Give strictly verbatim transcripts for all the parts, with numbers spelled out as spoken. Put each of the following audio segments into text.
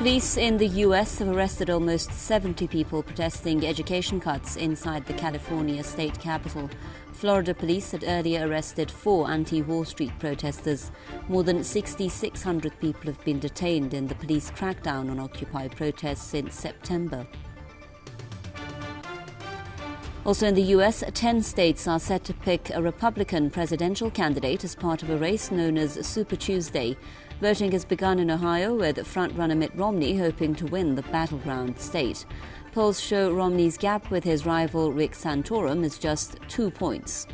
Police in the U S have arrested almost seventy people protesting education cuts inside the California state capitol. Florida police had earlier arrested four anti-Wall Street protesters. More than six thousand six hundred people have been detained in the police crackdown on Occupy protests since September. Also in the U S, ten states are set to pick a Republican presidential candidate as part of a race known as Super Tuesday. Voting has begun in Ohio, with frontrunner Mitt Romney hoping to win the battleground state. Polls show Romney's gap with his rival Rick Santorum is just two points.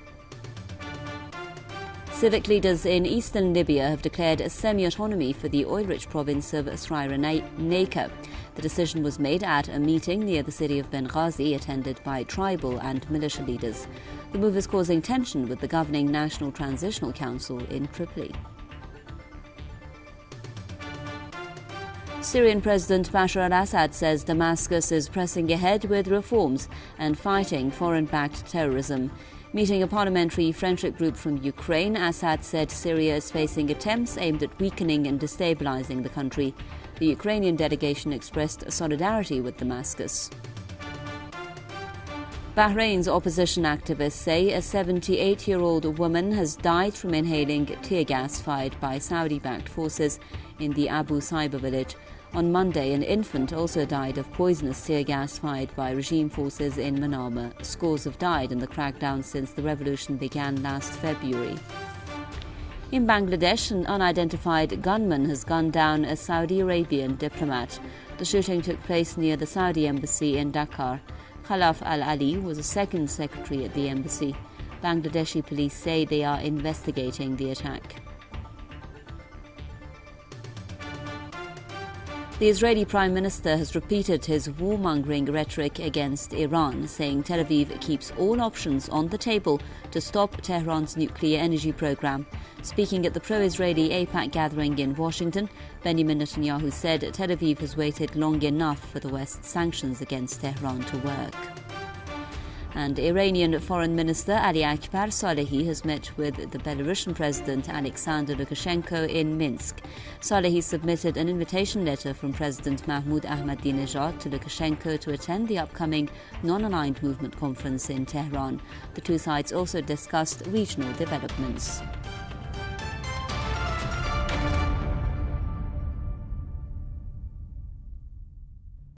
Civic leaders in eastern Libya have declared a semi-autonomy for the oil-rich province of Cyrenaica. The decision was made at a meeting near the city of Benghazi, attended by tribal and militia leaders. The move is causing tension with the governing National Transitional Council in Tripoli. Syrian President Bashar al-Assad says Damascus is pressing ahead with reforms and fighting foreign-backed terrorism. Meeting a parliamentary friendship group from Ukraine, Assad said Syria is facing attempts aimed at weakening and destabilizing the country. The Ukrainian delegation expressed solidarity with Damascus. Bahrain's opposition activists say a seventy-eight-year-old woman has died from inhaling tear gas fired by Saudi-backed forces in the Abu Saiba village. On Monday, an infant also died of poisonous tear gas fired by regime forces in Manama. Scores have died in the crackdown since the revolution began last February. In Bangladesh, an unidentified gunman has gunned down a Saudi Arabian diplomat. The shooting took place near the Saudi embassy in Dhaka. Khalaf al-Ali was a second secretary at the embassy. Bangladeshi police say they are investigating the attack. The Israeli Prime Minister has repeated his warmongering rhetoric against Iran, saying Tel Aviv keeps all options on the table to stop Tehran's nuclear energy program. Speaking at the pro-Israeli AIPAC gathering in Washington, Benjamin Netanyahu said Tel Aviv has waited long enough for the West's sanctions against Tehran to work. And Iranian Foreign Minister Ali Akbar Salehi has met with the Belarusian President Alexander Lukashenko in Minsk. Salehi submitted an invitation letter from President Mahmoud Ahmadinejad to Lukashenko to attend the upcoming Non-Aligned Movement conference in Tehran. The two sides also discussed regional developments.